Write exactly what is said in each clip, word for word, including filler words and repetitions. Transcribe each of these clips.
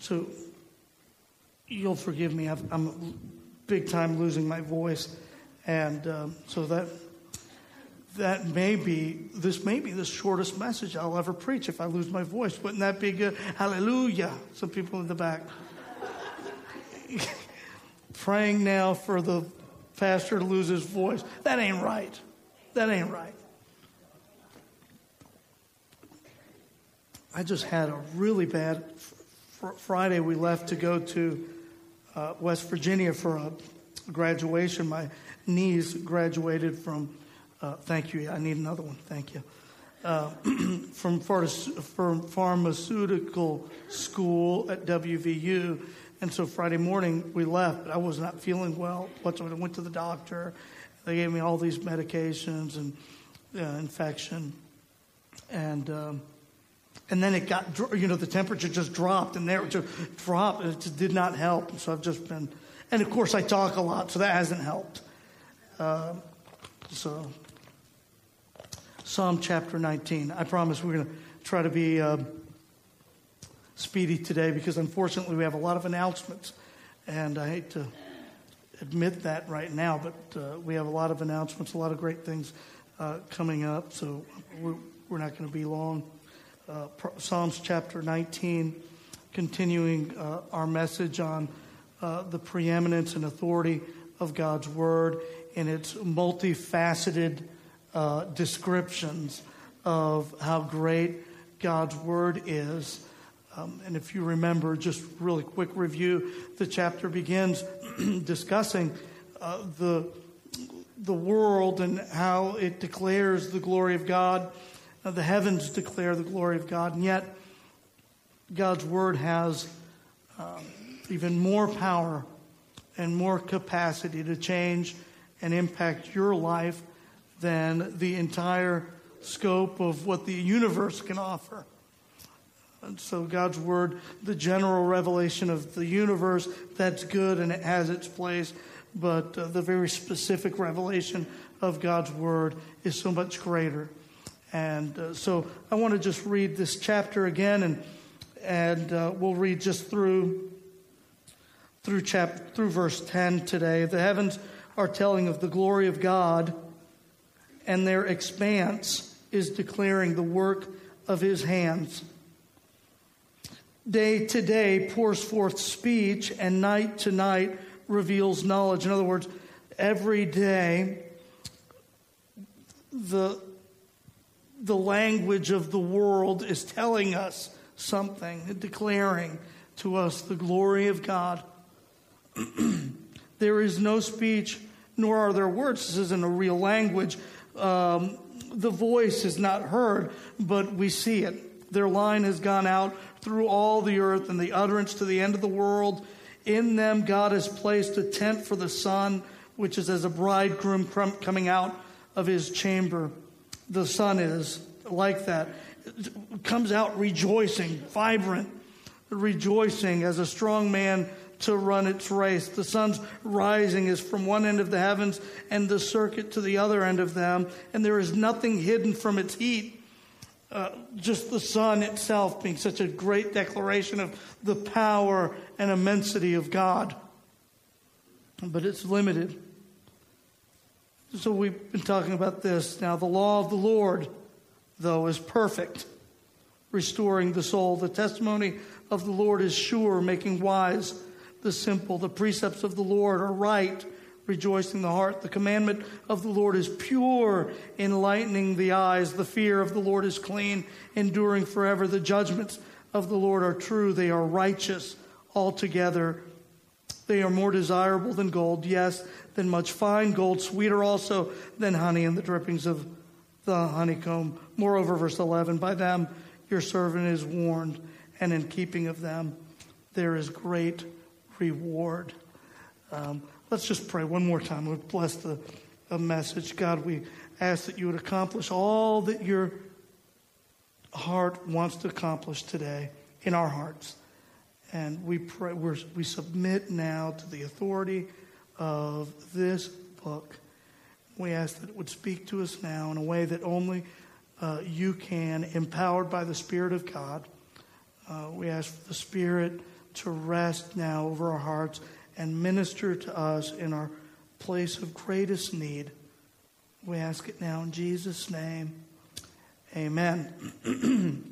So you'll forgive me. I've, I'm big time losing my voice. And um, so that that may be, this may be the shortest message I'll ever preach if I lose my voice. Wouldn't that be good? Hallelujah. Some people in the back. Praying now for the pastor to lose his voice. That ain't right. That ain't right. I just had a really bad fr- Friday. We left to go to uh, West Virginia for a graduation. My niece graduated from, uh, thank you, I need another one, thank you, uh, from, from pharmaceutical school at W V U. And so Friday morning we left, but I was not feeling well whatsoever. I went to the doctor. They gave me all these medications and uh, infection. And um, and then it got, you know, the temperature just dropped, and there it just dropped. It just did not help. And so I've just been, and of course I talk a lot, so that hasn't helped. Uh, so Psalm chapter nineteen. I promise we're going to try to be Uh, speedy today, because unfortunately we have a lot of announcements, and I hate to admit that right now, but uh, we have a lot of announcements, a lot of great things uh, coming up, so we're, we're not going to be long. Uh, Psalms chapter nineteen, continuing uh, our message on uh, the preeminence and authority of God's Word in its multifaceted uh, descriptions of how great God's Word is. Um, and if you remember, just really quick review, the chapter begins discussing uh, the the world and how it declares the glory of God. Uh, the heavens declare the glory of God, and yet God's Word has um, even more power and more capacity to change and impact your life than the entire scope of what the universe can offer. And so God's Word, the general revelation of the universe, that's good and it has its place. But uh, the very specific revelation of God's Word is so much greater. And uh, so I want to just read this chapter again, and and uh, we'll read just through through chapter through verse ten today. The heavens are telling of the glory of God, and their expanse is declaring the work of His hands. Day to day pours forth speech, and night to night reveals knowledge. In other words, every day the, the language of the world is telling us something, declaring to us the glory of God. There is no speech, nor are there words. This isn't a real language. Um, the voice is not heard, but we see it. Their line has gone out through all the earth, and the utterance to the end of the world. In them God has placed a tent for the sun, which is as a bridegroom coming out of his chamber. The sun is like that. It comes out rejoicing, vibrant, rejoicing as a strong man to run its race. The sun's rising is from one end of the heavens and the circuit to the other end of them, and there is nothing hidden from its heat. Uh, just the sun itself being such a great declaration of the power and immensity of God. But it's limited. So we've been talking about this. Now, the law of the Lord, though, is perfect, restoring the soul. The testimony of the Lord is sure, making wise the simple. The precepts of the Lord are right, rejoicing the heart. The commandment of the Lord is pure, enlightening the eyes. The fear of the Lord is clean, enduring forever. The judgments of the Lord are true. They are righteous altogether. They are more desirable than gold, yes, than much fine gold, sweeter also than honey and the drippings of the honeycomb. Moreover, verse eleven, by them your servant is warned, and in keeping of them there is great reward. Um, let's just pray one more time. We'll bless the a message. God, we ask that you would accomplish all that your heart wants to accomplish today in our hearts. And we pray, we're, we submit now to the authority of this book. We ask that it would speak to us now in a way that only uh, you can, empowered by the Spirit of God. Uh, we ask for the Spirit to rest now over our hearts and minister to us in our place of greatest need. We ask it now in Jesus' name. Amen.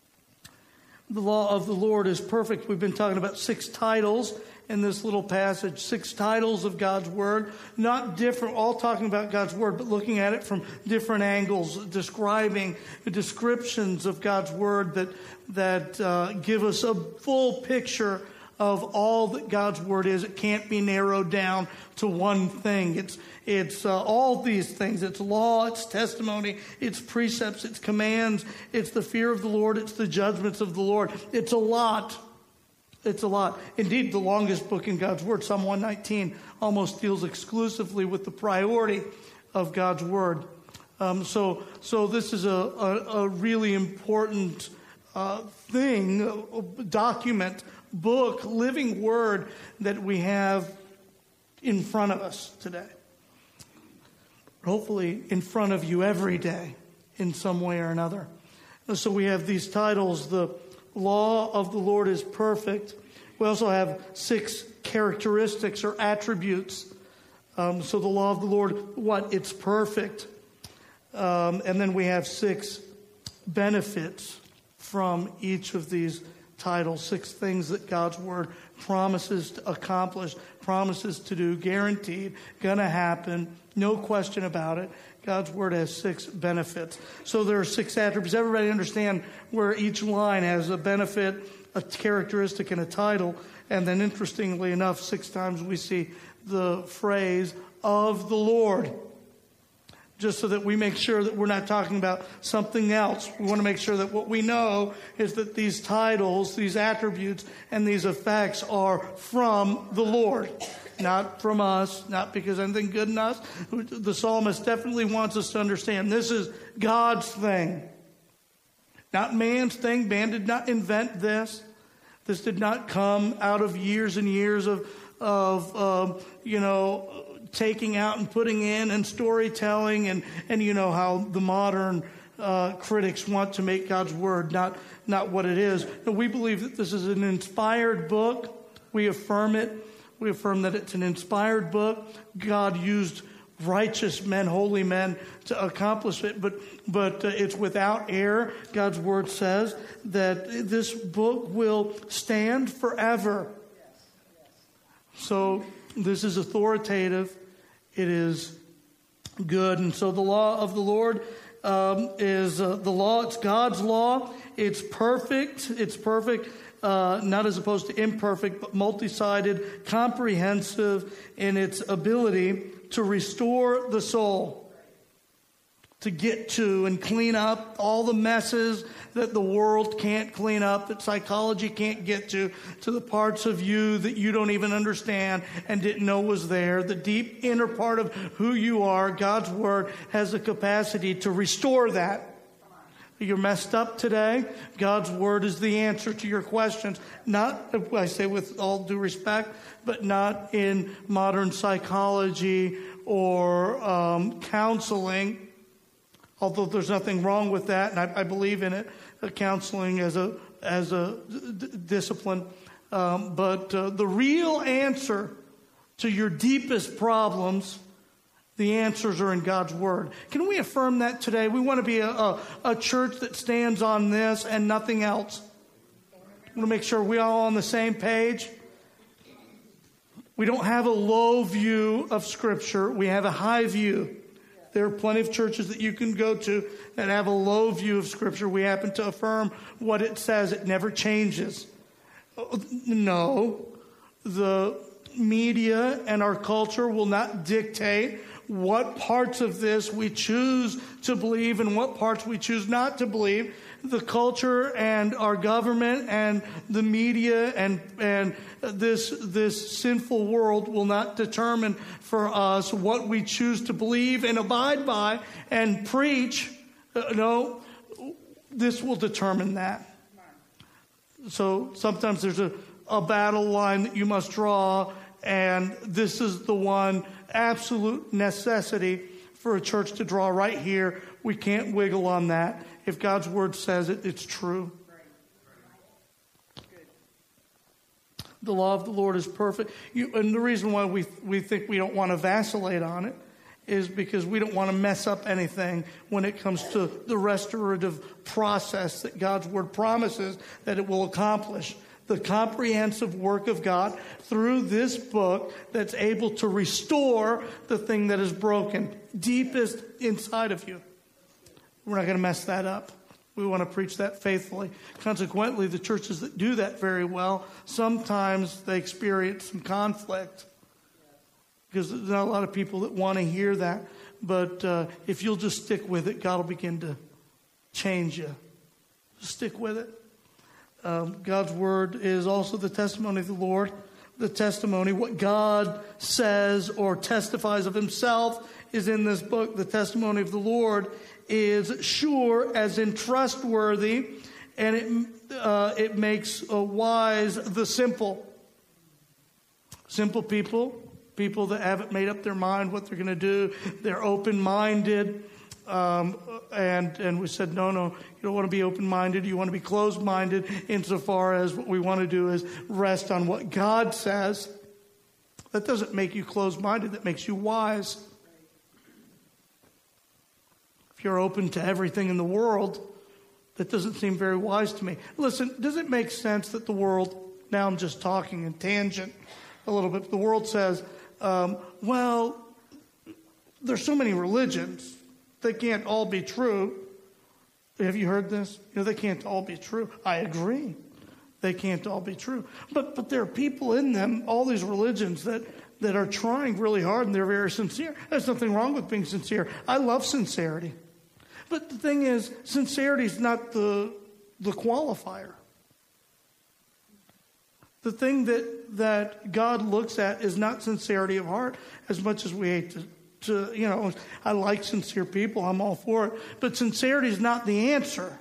The law of the Lord is perfect. We've been talking about six titles in this little passage, six titles of God's Word, not different, all talking about God's Word, but looking at it from different angles, describing the descriptions of God's Word that, that uh, give us a full picture of all that God's Word is. It can't be narrowed down to one thing. It's It's uh, all these things. It's law, it's testimony, it's precepts, it's commands, it's the fear of the Lord, it's the judgments of the Lord. It's a lot. It's a lot. Indeed, the longest book in God's Word, Psalm one nineteen, almost deals exclusively with the priority of God's Word. Um, so, so this is a, a, a really important uh, thing, a document, book, living Word that we have in front of us today. Hopefully in front of you every day in some way or another. So we have these titles. The law of the Lord is perfect. We also have six characteristics or attributes. Um, so the law of the Lord, what? It's perfect. Um, and then we have six benefits from each of these titles. Six things that God's Word promises to accomplish, promises to do, guaranteed, gonna happen, no question about it. God's Word has six benefits. So there are six attributes. Everybody understand where each line has a benefit, a characteristic, and a title. And then interestingly enough, six times we see the phrase of the Lord. Just so that we make sure that we're not talking about something else. We want to make sure that what we know is that these titles, these attributes, and these effects are from the Lord. Not from us, not because anything good in us. The psalmist definitely wants us to understand this is God's thing. Not man's thing. Man did not invent this. This did not come out of years and years of, of um, you know, taking out and putting in and storytelling and, and you know how the modern uh, critics want to make God's Word not, not what it is. No, we believe that this is an inspired book. We affirm it. We affirm that it's an inspired book. God used righteous men, holy men to accomplish it, but but uh, it's without error. God's Word says that this book will stand forever. So this is authoritative. It is good. And so the law of the Lord um, is uh, the law. It's God's law. It's perfect. It's perfect. Uh, not as opposed to imperfect, but multi-sided, comprehensive in its ability to restore the soul, to get to and clean up all the messes that the world can't clean up, that psychology can't get to, to the parts of you that you don't even understand and didn't know was there. The deep inner part of who you are, God's Word has the capacity to restore that. You're messed up today. God's Word is the answer to your questions. Not, I say with all due respect, but not in modern psychology or um, counseling. Although there's nothing wrong with that, and I, I believe in it, uh, counseling as a as a d- discipline. Um, but uh, the real answer to your deepest problems, the answers are in God's Word. Can we affirm that today? We want to be a, a, a church that stands on this and nothing else. We want to make sure we're all on the same page. We don't have a low view of Scripture. We have a high view. There are plenty of churches that you can go to that have a low view of Scripture. We happen to affirm what it says. It never changes. No, the media and our culture will not dictate what parts of this we choose to believe and what parts we choose not to believe. The culture and our government and the media and and this this sinful world will not determine for us what we choose to believe and abide by and preach. Uh, no, this will determine that. So sometimes there's a, a battle line that you must draw, and this is the one absolute necessity for a church to draw right here. We can't wiggle on that. If God's Word says it, it's true. The law of the Lord is perfect. You, and the reason why we we think we don't want to vacillate on it is because we don't want to mess up anything when it comes to the restorative process that God's word promises that it will accomplish. The comprehensive work of God through this book that's able to restore the thing that is broken deepest inside of you. We're not going to mess that up. We want to preach that faithfully. Consequently, the churches that do that very well, sometimes they experience some conflict because there's not a lot of people that want to hear that. But uh, if you'll just stick with it, God will begin to change you. Just stick with it. Um, God's word is also the testimony of the Lord. The testimony, what God says or testifies of himself is in this book. The testimony of the Lord is sure, as in trustworthy, and it uh, it makes uh, wise the simple. Simple people, people that haven't made up their mind what they're going to do. They're open-minded. Um, and and we said, no, no, you don't want to be open-minded. You want to be closed-minded insofar as what we want to do is rest on what God says. That doesn't make you closed-minded. That makes you wise. If you're open to everything in the world, that doesn't seem very wise to me. Listen, does it make sense that the world, now I'm just talking in tangent a little bit, the world says, um, well, there's so many religions. They can't all be true. Have you heard this? You know, they can't all be true. I agree. They can't all be true. But but there are people in them, all these religions, that, that are trying really hard and they're very sincere. There's nothing wrong with being sincere. I love sincerity. But the thing is, sincerity is not the, the qualifier. The thing that, that God looks at is not sincerity of heart, as much as we hate to To, you know, I like sincere people. I'm all for it. But sincerity is not the answer.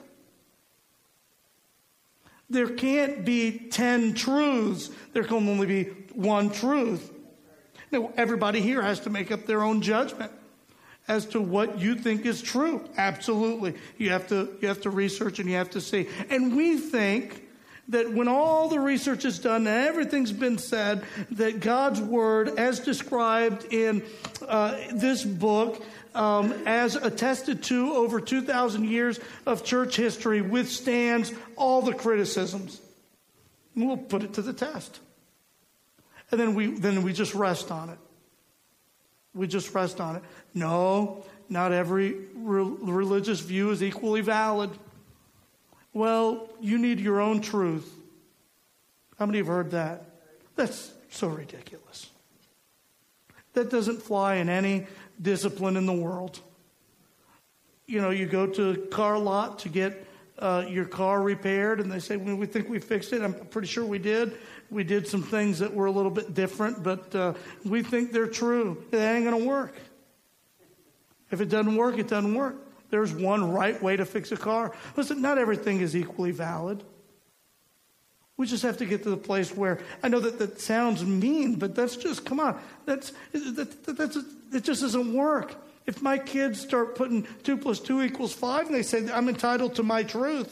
There can't be ten truths. There can only be one truth. Now, everybody here has to make up their own judgment as to what you think is true. Absolutely. You have to, you have to research and you have to see. And we think that when all the research is done and everything's been said, that God's word, as described in uh, this book, um, as attested to over two thousand years of church history, withstands all the criticisms. And we'll put it to the test. And then we then we just rest on it. We just rest on it. No, not every re- religious view is equally valid. Well, you need your own truth. How many have heard that? That's so ridiculous. That doesn't fly in any discipline in the world. You know, you go to a car lot to get uh, your car repaired, and they say, well, we think we fixed it. I'm pretty sure we did. We did some things that were a little bit different, but uh, we think they're true. It ain't going to work. If it doesn't work, it doesn't work. There's one right way to fix a car. Listen, not everything is equally valid. We just have to get to the place where, I know that that sounds mean, but that's just, come on, that's, that, that, that's, it just doesn't work. If my kids start putting two plus two equals five and they say, I'm entitled to my truth,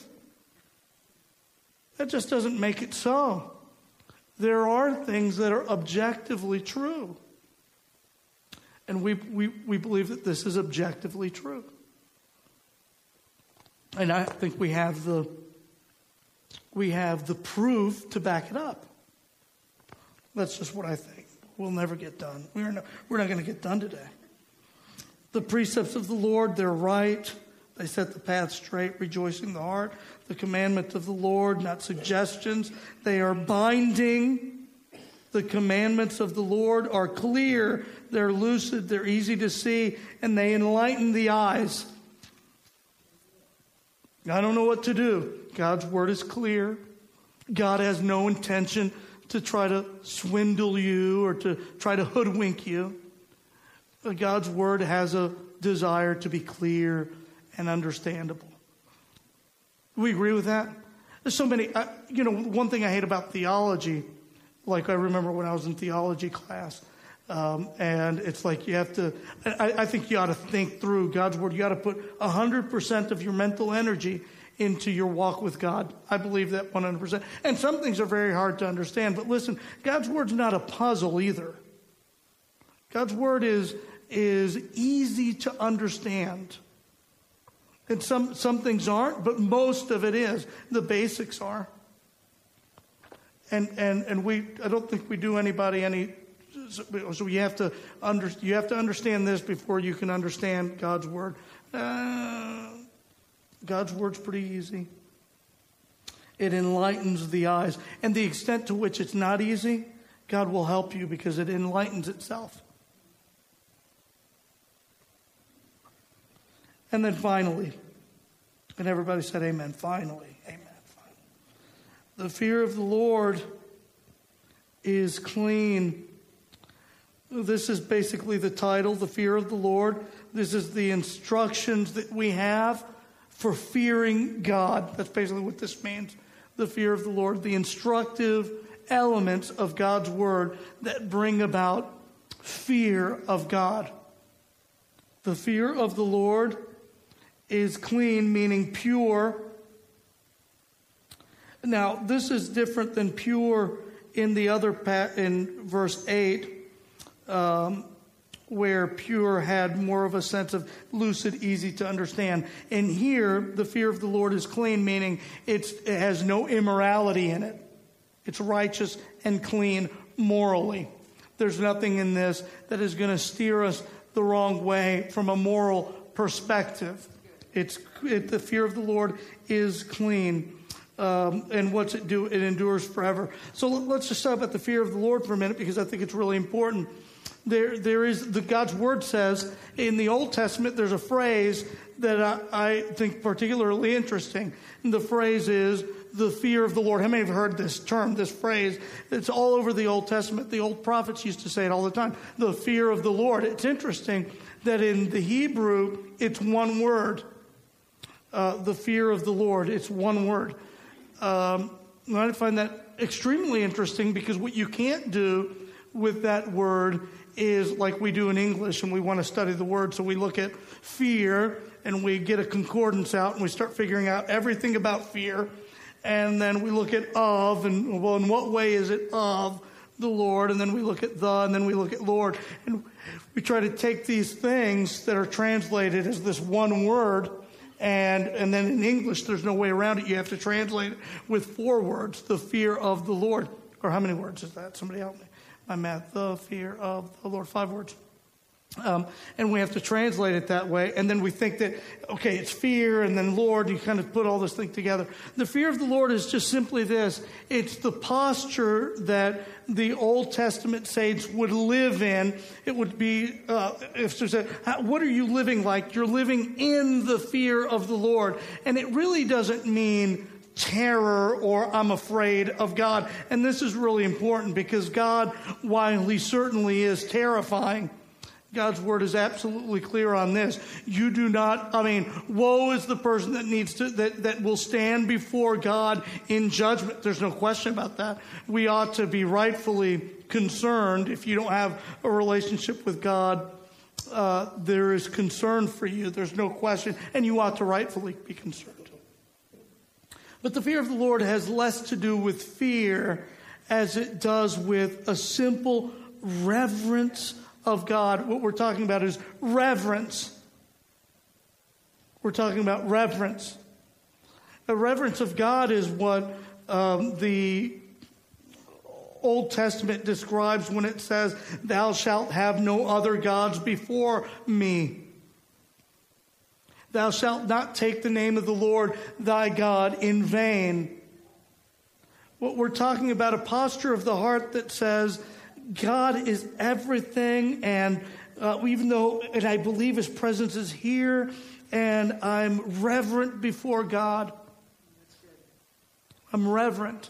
that just doesn't make it so. There are things that are objectively true. And we, we, we believe that this is objectively true. And I think we have the we have the proof to back it up. That's just what I think. We'll never get done. We're not, we're not going to get done today. The precepts of the Lord, they're right. They set the path straight, rejoicing the heart. The commandments of the Lord, not suggestions. They are binding. The commandments of the Lord are clear. They're lucid. They're easy to see. And they enlighten the eyes. I don't know what to do. God's word is clear. God has no intention to try to swindle you or to try to hoodwink you. But God's word has a desire to be clear and understandable. We agree with that? There's so many, I, you know, one thing I hate about theology, like I remember when I was in theology class, Um, and it's like you have to, I, I think you ought to think through God's word. You ought to put one hundred percent of your mental energy into your walk with God. I believe that one hundred percent. And some things are very hard to understand, but listen, God's word's not a puzzle either. God's word is, is easy to understand. And some, some things aren't, but most of it is. The basics are. And and and we I don't think we do anybody any so you have to under you have to understand this before you can understand God's word. Uh, God's word's pretty easy. It enlightens the eyes. And the extent to which it's not easy, God will help you because it enlightens itself. And then finally, and everybody said amen, finally, amen, finally. The fear of the Lord is clean. This is basically the title, the fear of the Lord. This is the instructions that we have for fearing God. That's basically what this means, the fear of the Lord. The instructive elements of God's word that bring about fear of God. The fear of the Lord is clean, meaning pure. Now, this is different than pure in the other pa- in verse eight, um, where pure had more of a sense of lucid, easy to understand. And here, the fear of the Lord is clean, meaning it's, it has no immorality in it. It's righteous and clean morally. There's nothing in this that is going to steer us the wrong way from a moral perspective. It's it, the fear of the Lord is clean. Um, and what's it do? It endures forever. So let's just stop at the fear of the Lord for a minute, because I think it's really important. There, there is the God's word says in the Old Testament. There's a phrase that I, I think particularly interesting. And the phrase is the fear of the Lord. How many have heard this term, this phrase? It's all over the Old Testament. The old prophets used to say it all the time. The fear of the Lord. It's interesting that in the Hebrew, it's one word. Uh, the fear of the Lord. It's one word. Um, I find that extremely interesting, because what you can't do with that word is like we do in English, and we want to study the word. So we look at fear and we get a concordance out and we start figuring out everything about fear. And then we look at of, and well, in what way is it of the Lord? And then we look at the, and then we look at Lord. And we try to take these things that are translated as this one word, and and then in English, there's no way around it. You have to translate it with four words, the fear of the Lord. Or how many words is that? Somebody help me. My math, the fear of the Lord, five words. Um, and we have to translate it that way. And then we think that, okay, it's fear and then Lord. You kind of put all this thing together. The fear of the Lord is just simply this. It's the posture that the Old Testament saints would live in. It would be, uh, if there's a, what are you living like? You're living in the fear of the Lord. And it really doesn't mean terror or I'm afraid of God. And this is really important, because God, while he certainly is terrifying, God's word is absolutely clear on this. You do not, I mean, woe is the person that needs to, that, that will stand before God in judgment. There's no question about that. We ought to be rightfully concerned. If you don't have a relationship with God, uh, there is concern for you. There's no question. And you ought to rightfully be concerned. But the fear of the Lord has less to do with fear as it does with a simple reverence of God. What we're talking about is reverence. We're talking about reverence. A reverence of God is what um, the Old Testament describes when it says, "Thou shalt have no other gods before me. Thou shalt not take the name of the Lord thy God in vain." What we're talking about, a posture of the heart that says, God is everything, and uh, even though, and I believe his presence is here, and I'm reverent before God. I'm reverent.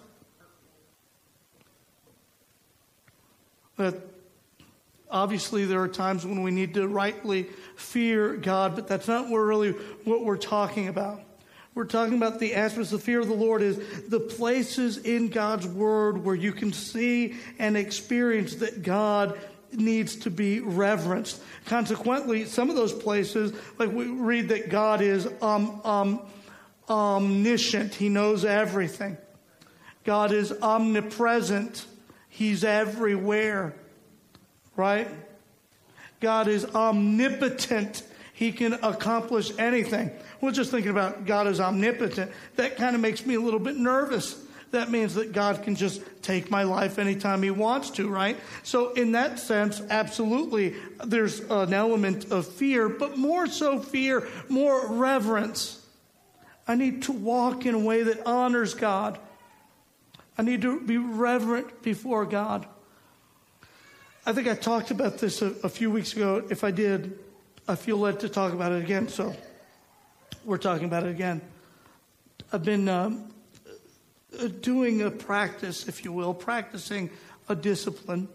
But obviously there are times when we need to rightly fear God, but that's not what really what we're talking about. We're talking about the aspects of the fear of the Lord is the places in God's word where you can see and experience that God needs to be reverenced. Consequently, some of those places, like we read that God is um, um, omniscient. He knows everything. God is omnipresent. He's everywhere. Right? God is omnipotent. He can accomplish anything. Well, just thinking about God is omnipotent, that kind of makes me a little bit nervous. That means that God can just take my life anytime he wants to, right? So in that sense, absolutely, there's an element of fear, but more so fear, more reverence. I need to walk in a way that honors God. I need to be reverent before God. I think I talked about this a, a few weeks ago. If I did, I feel led to talk about it again, so we're talking about it again. I've been um, doing a practice, if you will, practicing a discipline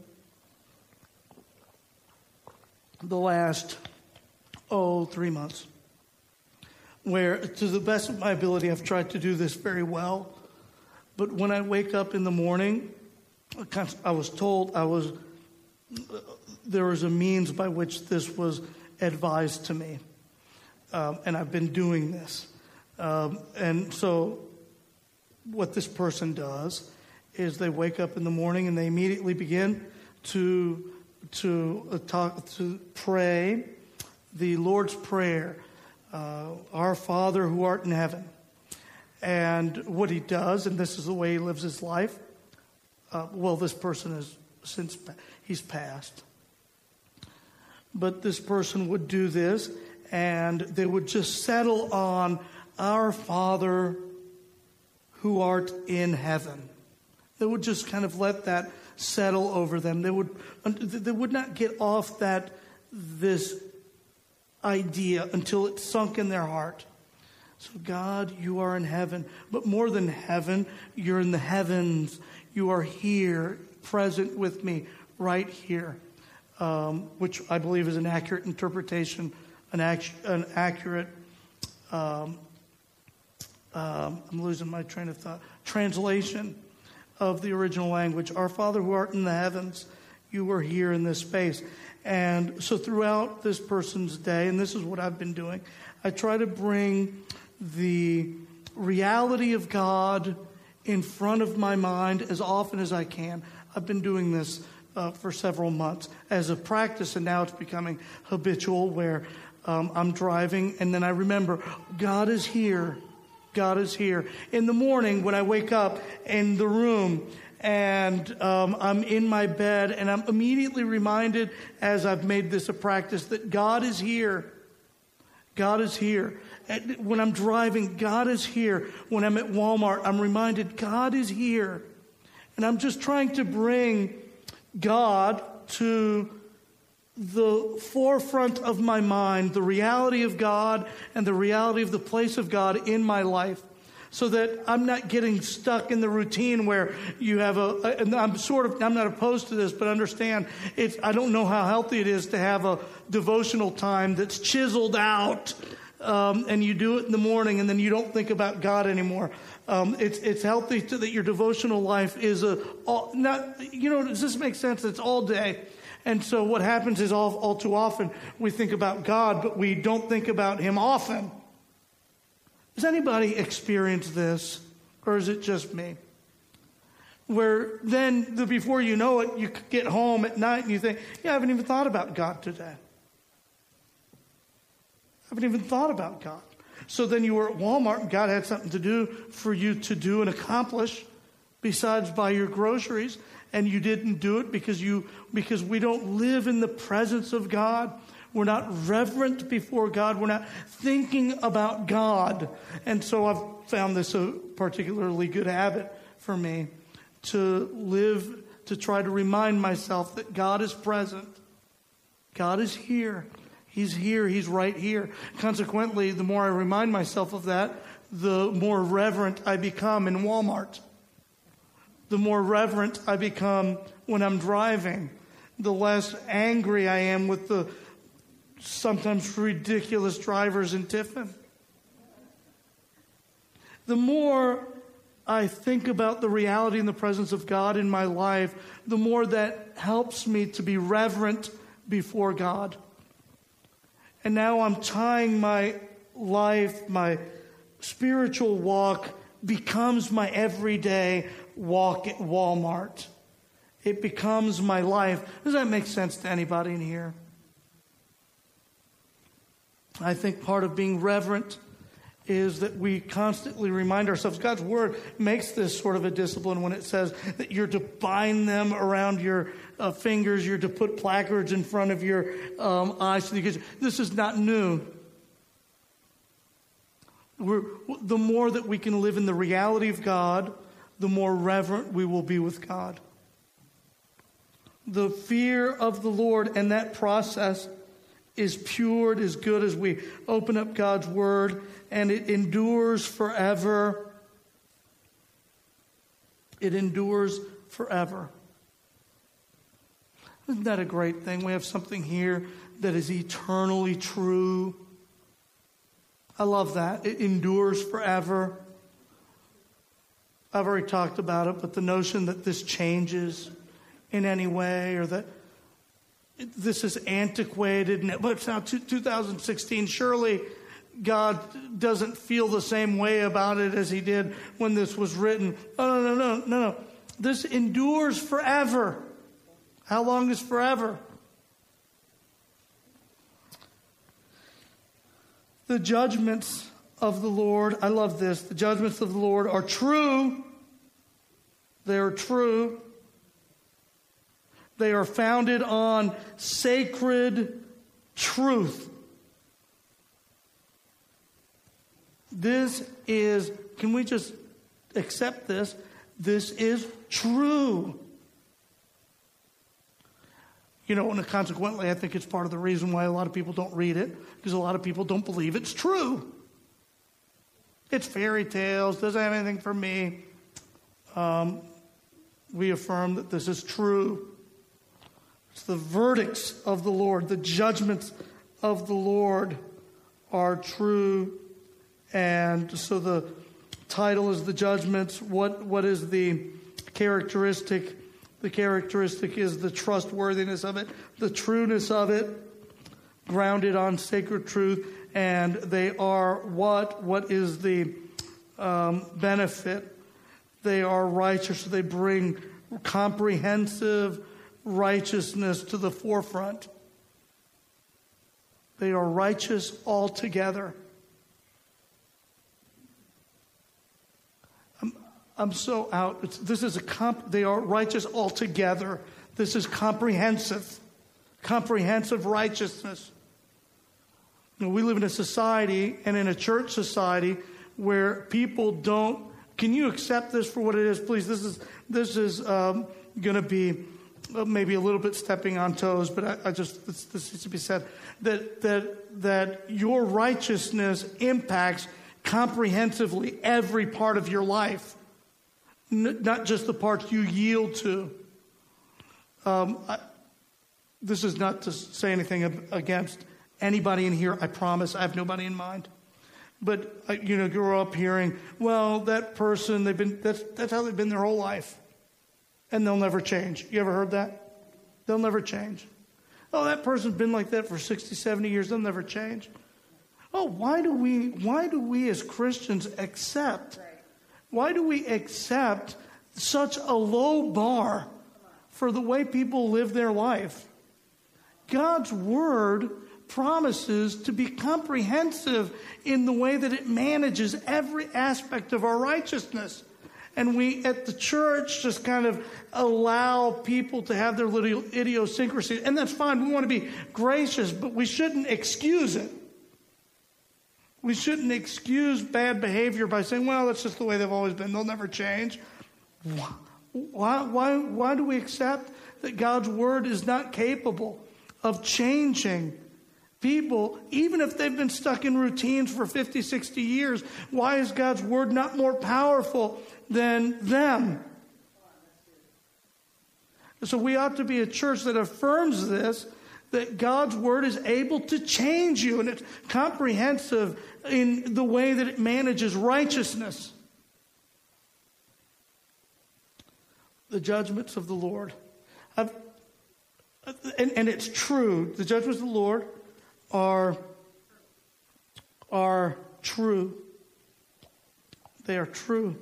the last, oh, three months, where to the best of my ability, I've tried to do this very well. But when I wake up in the morning, I was told I was there was a means by which this was advised to me. Um, and I've been doing this. Um, and so what this person does is they wake up in the morning and they immediately begin to to uh, talk to pray the Lord's Prayer, uh, Our Father who art in heaven. And what he does, and this is the way he lives his life, uh, well, this person is since he's passed. But this person would do this, and they would just settle on Our Father who art in heaven. They would just kind of let that settle over them. They would they would not get off that this idea until it sunk in their heart. So God, you are in heaven, but more than heaven, you're in the heavens. You are here, present with me, right here, um, which I believe is an accurate interpretation, an, act, an accurate, um, um, I'm losing my train of thought, translation of the original language. Our Father who art in the heavens, you are here in this space. And so throughout this person's day, and this is what I've been doing, I try to bring the reality of God in front of my mind as often as I can. I've been doing this uh, for several months as a practice, and now it's becoming habitual where um, I'm driving and then I remember God is here. God is here. In the morning when I wake up in the room and um, I'm in my bed and I'm immediately reminded, as I've made this a practice, that God is here. God is here. When I'm driving, God is here. When I'm at Walmart, I'm reminded God is here. And I'm just trying to bring God to the forefront of my mind, the reality of God and the reality of the place of God in my life, so that I'm not getting stuck in the routine where you have a, and I'm sort of, I'm not opposed to this, but understand, it's, I don't know how healthy it is to have a devotional time that's chiseled out, um, and you do it in the morning and then you don't think about God anymore. Um, it's, it's healthy to, that your devotional life is a, all, not, you know, does this make sense? It's all day. And so what happens is all, all too often we think about God, but we don't think about him often. Does anybody experience this, or is it just me? Where then, the, before you know it, you get home at night and you think, yeah, I haven't even thought about God today. I haven't even thought about God. So then you were at Walmart and God had something to do for you to do and accomplish besides buy your groceries, and you didn't do it because you because we don't live in the presence of God. We're not reverent before God. We're not thinking about God. And so I've found this a particularly good habit for me to live, to try to remind myself that God is present. God is here. He's here. He's right here. Consequently, the more I remind myself of that, the more reverent I become in Walmart. The more reverent I become when I'm driving. The less angry I am with the sometimes ridiculous drivers in Tiffin. The more I think about the reality and the presence of God in my life, the more that helps me to be reverent before God. And now I'm tying my life, my spiritual walk becomes my everyday walk at Walmart. It becomes my life. Does that make sense to anybody in here? I think part of being reverent is that we constantly remind ourselves. God's word makes this sort of a discipline when it says that you're to bind them around your uh, fingers, you're to put placards in front of your um, eyes. Because this is not new. We're, the more that we can live in the reality of God, the more reverent we will be with God. The fear of the Lord and that process is pure, is good as we open up God's word, and it endures forever. It endures forever. Isn't that a great thing? We have something here that is eternally true. I love that. It endures forever. I've already talked about it, but the notion that this changes in any way, or that this is antiquated, and it's now two thousand sixteen. Surely God doesn't feel the same way about it as he did when this was written. Oh, no, no, no, no, no. This endures forever. How long is forever? The judgments of the Lord, I love this, the judgments of the Lord are true. They are true. They are founded on sacred truth. This is, can we just accept this? This is true. You know, and consequently, I think it's part of the reason why a lot of people don't read it, because a lot of people don't believe it's true. It's fairy tales, doesn't have anything for me. Um, we affirm that this is true. It's the verdicts of the Lord, the judgments of the Lord are true. And so the title is the judgments. What what is the characteristic? The characteristic is the trustworthiness of it, the trueness of it, grounded on sacred truth. And they are what? What is the um, benefit? They are righteous. They bring comprehensive righteousness to the forefront. They are righteous altogether. I'm, I'm so out. It's, this is a comp, they are righteous altogether. This is comprehensive, comprehensive righteousness. You know, we live in a society and in a church society where people don't. Can you accept this for what it is, please? This is this is um, going to be. Maybe a little bit stepping on toes, but I, I just this, this needs to be said that that that your righteousness impacts comprehensively every part of your life, N- not just the parts you yield to. Um, I, this is not to say anything against anybody in here. I promise, I have nobody in mind. But I, you know, grow up hearing, well, that person they've been that's that's how they've been their whole life. And they'll never change. You ever heard that? They'll never change. Oh, that person's been like that for sixty, seventy years. They'll never change. Oh, why do we, why do we as Christians accept, why do we accept such a low bar for the way people live their life? God's word promises to be comprehensive in the way that it manages every aspect of our righteousness. And we at the church just kind of allow people to have their little idiosyncrasy. And that's fine. We want to be gracious, but we shouldn't excuse it. We shouldn't excuse bad behavior by saying, well, that's just the way they've always been. They'll never change. Why, why, why do we accept that God's word is not capable of changing people, even if they've been stuck in routines for fifty, sixty years? Why is God's word not more powerful than them? So we ought to be a church that affirms this, that God's word is able to change you, and it's comprehensive in the way that it manages righteousness. The judgments of the Lord. I've, and, and it's true. The judgments of the Lord are, are true. they are true.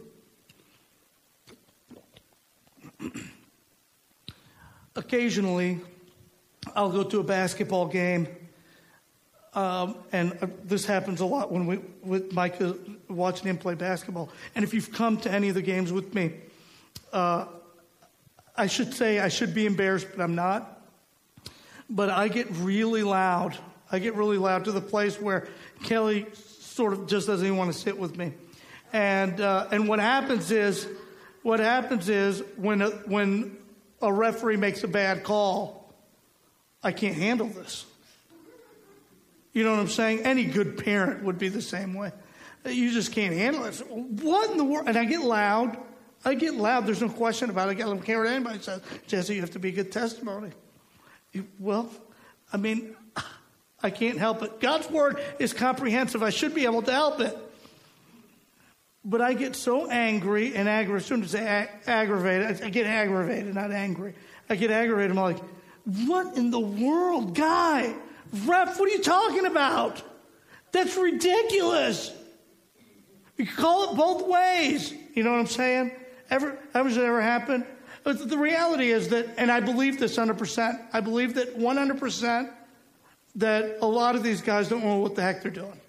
Occasionally, I'll go to a basketball game, um, and uh, this happens a lot when we with Mike uh, watching him play basketball. And if you've come to any of the games with me, uh, I should say I should be embarrassed, but I'm not. But I get really loud. I get really loud to the place where Kelly sort of just doesn't even want to sit with me. And uh, and what happens is, what happens is when a, when a referee makes a bad call, I can't handle this. You know what I'm saying? Any good parent would be the same way. You just can't handle it. What in the world? And I get loud. I get loud. There's no question about it. I don't care what anybody says. Jesse, you have to be a good testimony. You, well, I mean, I can't help it. God's word is comprehensive. I should be able to help it. But I get so angry and aggravated. As soon as I say aggravated, I get aggravated, not angry. I get aggravated. I'm like, what in the world? Guy, ref, what are you talking about? That's ridiculous. You can call it both ways. You know what I'm saying? Ever, has it ever happened? But the reality is that, and I believe this one hundred percent, I believe that one hundred percent that a lot of these guys don't know what the heck they're doing.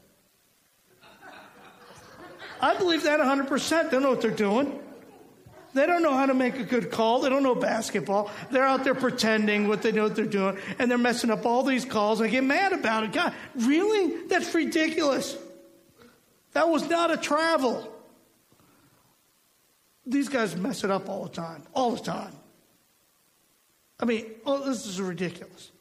I believe that one hundred percent. They don't know what they're doing. They don't know how to make a good call. They don't know basketball. They're out there pretending what they know what they're doing, and they're messing up all these calls. I get mad about it. God, really? That's ridiculous. That was not a travel. These guys mess it up all the time. All the time. I mean, oh, this is ridiculous.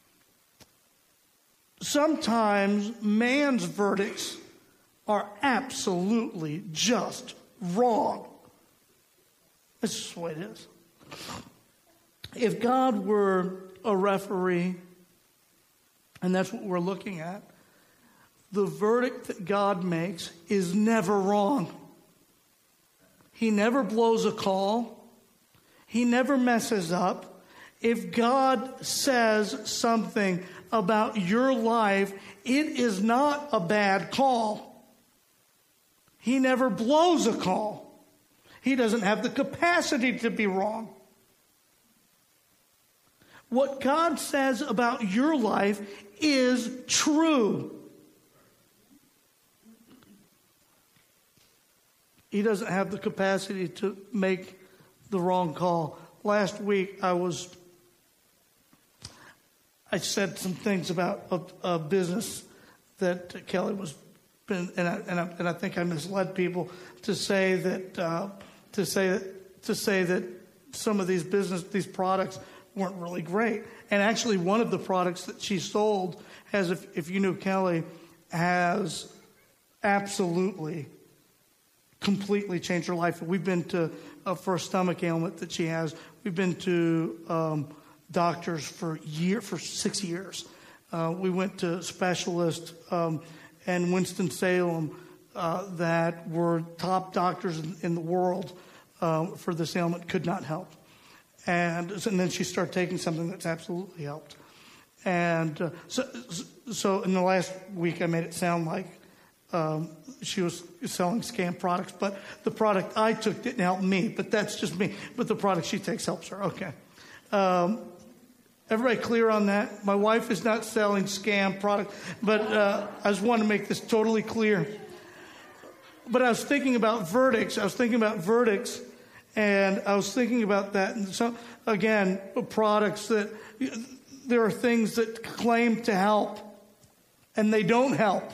Sometimes man's verdicts are absolutely just wrong. That's just the way it is. If God were a referee, and that's what we're looking at, the verdict that God makes is never wrong. He never blows a call. He never messes up. If God says something about your life, it is not a bad call. He never blows a call. He doesn't have the capacity to be wrong. What God says about your life is true. He doesn't have the capacity to make the wrong call. Last week, I was, I said some things about a, a business that Kelly was, and I, and I, and I think I misled people to say that, uh, to say that, to say that some of these business, these products weren't really great. And actually, one of the products that she sold has, if, if you knew Kelly, has absolutely completely changed her life. We've been to, uh, for a stomach ailment that she has, we've been to um, doctors for year for six years. Uh, we went to specialists um, in Winston-Salem uh, that were top doctors in, in the world uh, for this ailment, could not help. And, and then she started taking something that's absolutely helped. And uh, so, so in the last week, I made it sound like Um, she was selling scam products, but the product I took didn't help me, but that's just me. But the product she takes helps her. Okay. Um, everybody clear on that? My wife is not selling scam product, but uh, I just want to make this totally clear. But I was thinking about verdicts. I was thinking about verdicts, and I was thinking about that. And so, again, products that, there are things that claim to help, and they don't help.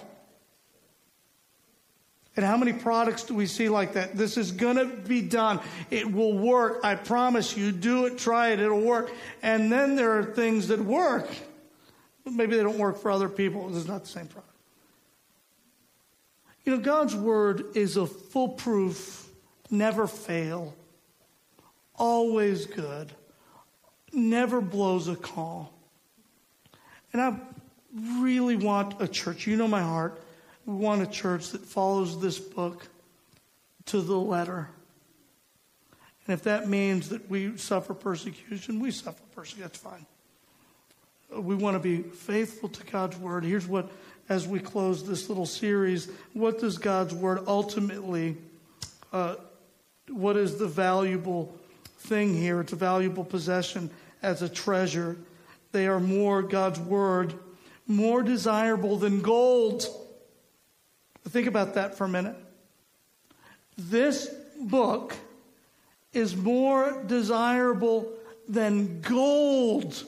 And how many products do we see like that? This is going to be done. It will work. I promise you. Do it. Try it. It'll work. And then there are things that work. Maybe they don't work for other people. This is not the same product. You know, God's word is a foolproof, never fail, always good, never blows a call. And I really want a church. You know my heart. We want a church that follows this book to the letter. And if that means that we suffer persecution, we suffer persecution. That's fine. We want to be faithful to God's word. Here's what, as we close this little series, what does God's word ultimately Uh, what is the valuable thing here? It's a valuable possession as a treasure. They are more, God's word, more desirable than gold. Think about that for a minute. This book is more desirable than gold.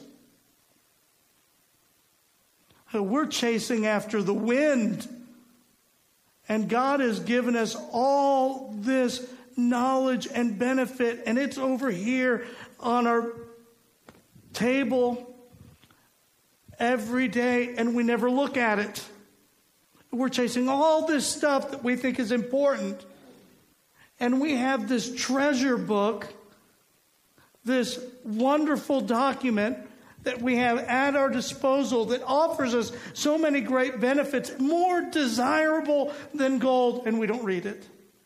We're chasing after the wind. And God has given us all this knowledge and benefit, and it's over here on our table every day, and we never look at it. We're chasing all this stuff that we think is important. And we have this treasure book, this wonderful document that we have at our disposal that offers us so many great benefits, more desirable than gold, and we don't read it.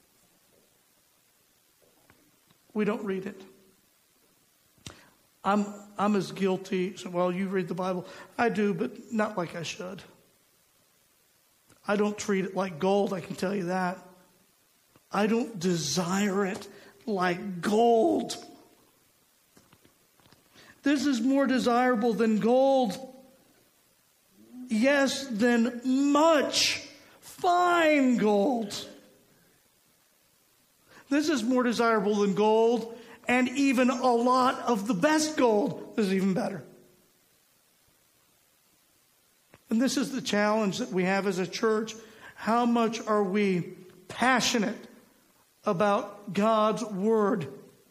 We don't read it. I'm I'm as guilty. So, well, you read the Bible. I do, but not like I should. I don't treat it like gold, I can tell you that. I don't desire it like gold. This is more desirable than gold. Yes, than much fine gold. This is more desirable than gold, and even a lot of the best gold is even better. And this is the challenge that we have as a church. How much are we passionate about God's word?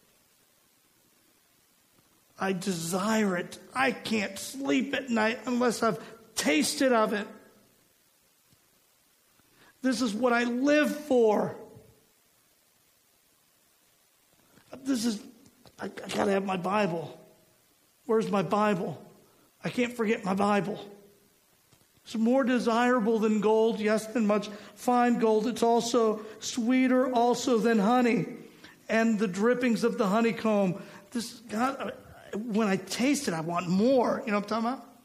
I desire it. I can't sleep at night unless I've tasted of it. This is what I live for. This is, I, I gotta have my Bible. Where's my Bible? I can't forget my Bible. It's more desirable than gold, yes, than much fine gold. It's also sweeter also than honey and the drippings of the honeycomb. This, God, when I taste it, I want more. You know what I'm talking about?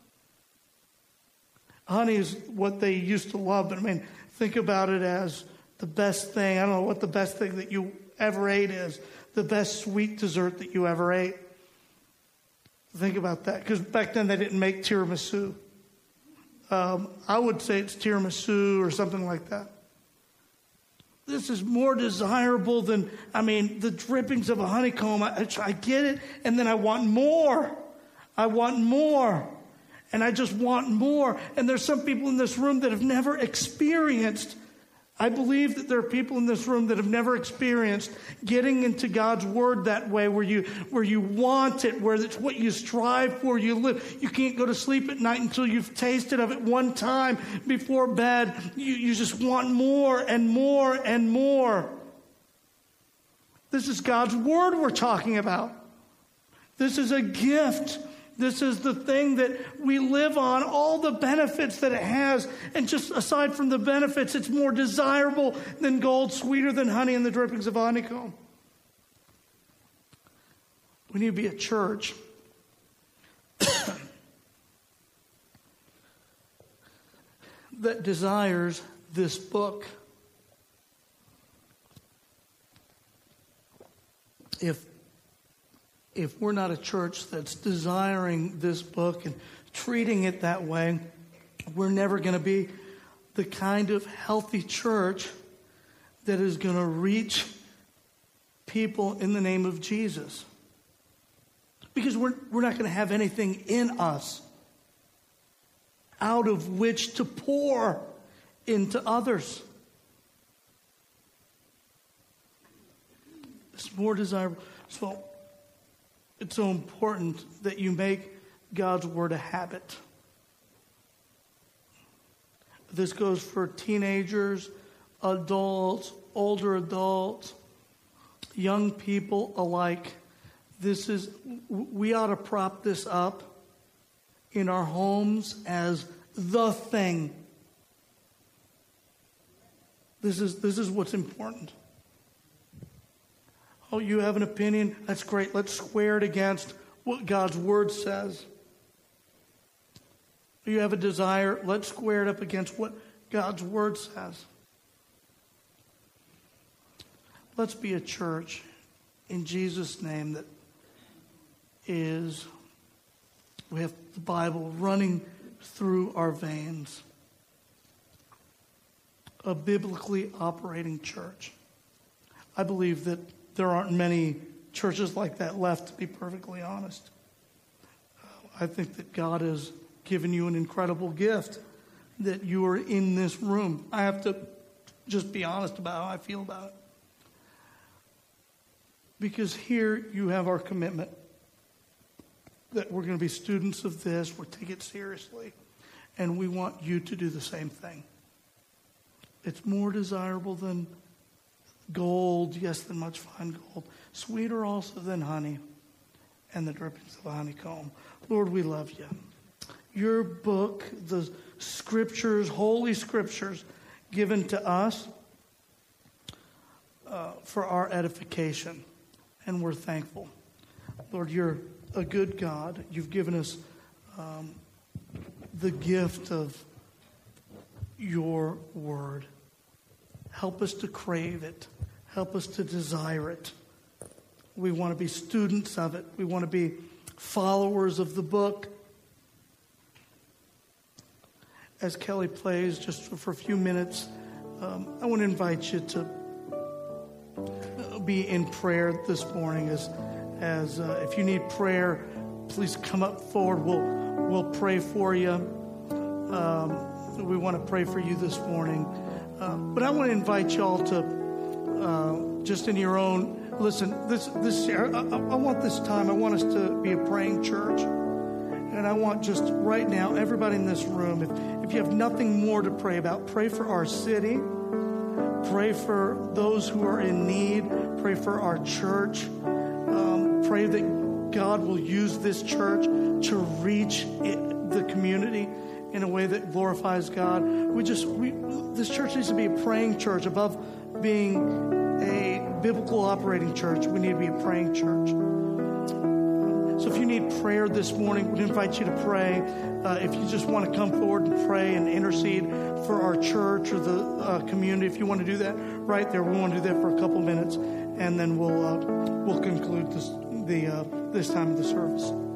Honey is what they used to love, but I mean, think about it as the best thing. I don't know what the best thing that you ever ate is. The best sweet dessert that you ever ate. Think about that. Because back then they didn't make tiramisu. Um, I would say it's tiramisu or something like that. This is more desirable than, I mean, the drippings of a honeycomb. I, I get it, and then I want more. I want more. And I just want more. And there's some people in this room that have never experienced, I believe that there are people in this room that have never experienced getting into God's word that way, where you where you want it, where it's what you strive for, you live. You can't go to sleep at night until you've tasted of it one time before bed. You, you just want more and more and more. This is God's word we're talking about. This is a gift. This is the thing that we live on, all the benefits that it has. And just aside from the benefits, it's more desirable than gold, sweeter than honey and the drippings of honeycomb. We need to be a church that desires this book. If If we're not a church that's desiring this book and treating it that way, we're never going to be the kind of healthy church that is going to reach people in the name of Jesus. Because we're, we're not going to have anything in us out of which to pour into others. It's more desirable. So, it's so important that you make God's word a habit. This goes for teenagers, adults, older adults, young people alike. This is, we ought to prop this up in our homes as the thing. This is, this is what's important. Oh, you have an opinion? That's great. Let's square it against what God's word says. You have a desire? Let's square it up against what God's word says. Let's be a church in Jesus' name that is, we have the Bible running through our veins. A biblically operating church. I believe that there aren't many churches like that left, to be perfectly honest. I think that God has given you an incredible gift, that you are in this room. I have to just be honest about how I feel about it. Because here you have our commitment that we're going to be students of this, we'll take it seriously, and we want you to do the same thing. It's more desirable than gold, yes, than much fine gold. Sweeter also than honey and the drippings of a honeycomb. Lord, we love you. Your book, the scriptures, holy scriptures, given to us uh, for our edification. And we're thankful. Lord, you're a good God. You've given us um, the gift of your word. Help us to crave it. Help us to desire it. We want to be students of it. We want to be followers of the book. As Kelly plays just for, for a few minutes, um, I want to invite you to be in prayer this morning. As, as uh, if you need prayer, please come up forward. We'll we'll pray for you. Um, we want to pray for you this morning. Uh, but I want to invite y'all to uh, just in your own. Listen, this this I, I, I want this time. I want us to be a praying church, and I want just right now everybody in this room. If if you have nothing more to pray about, pray for our city. Pray for those who are in need. Pray for our church. Um, pray that God will use this church to reach it, the community in a way that glorifies God. We just, we, this church needs to be a praying church. Above being a biblical operating church, we need to be a praying church. So if you need prayer this morning, we'd invite you to pray. Uh, if you just want to come forward and pray and intercede for our church or the uh, community, if you want to do that right there, we want to do that for a couple minutes, and then we'll uh, we'll conclude this the uh, this time of the service.